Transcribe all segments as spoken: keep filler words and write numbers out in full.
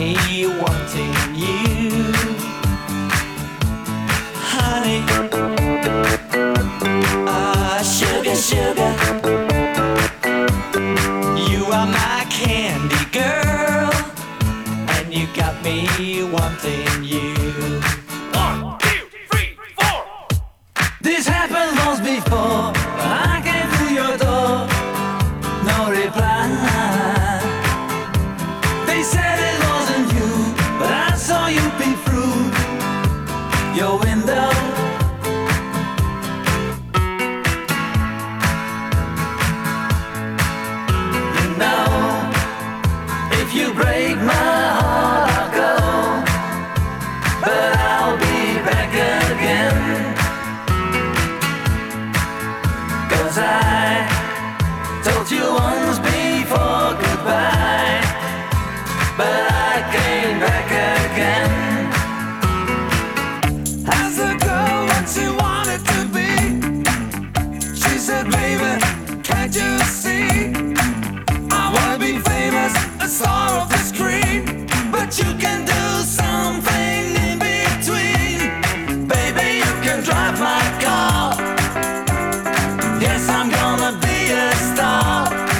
me wanting you, honey. Ah, sugar, sugar, you are my candy girl, and you got me wanting you. One, two, three, four. This happened once before. I came through your door, no reply. They said it wasn't you, but I saw you peep through your window. You know, if you break my heart, I'll go, but I'll be back again. 'Cause I told you once before goodbye, but I came back again. Asked the girl what she wanted to be. She said, baby, can't you see? I wanna be famous, a star of the screen, but you can do something in between. Baby, you can drive my car. Yes, I'm gonna be a star.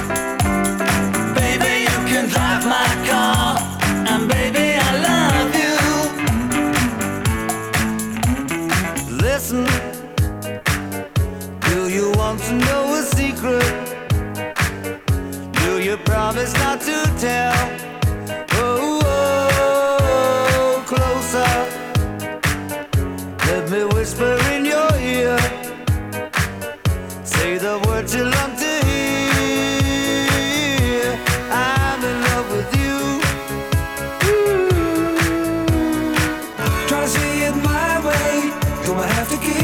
Baby, you can drive my car, and baby, I love you. Listen, do you want to know a secret? Do you promise not to tell? Oh, oh, closer. Let me whisper in your ear. Say the words you love to hear. I'm in love with you. Ooh. Try to see it my way. Gonna have to keep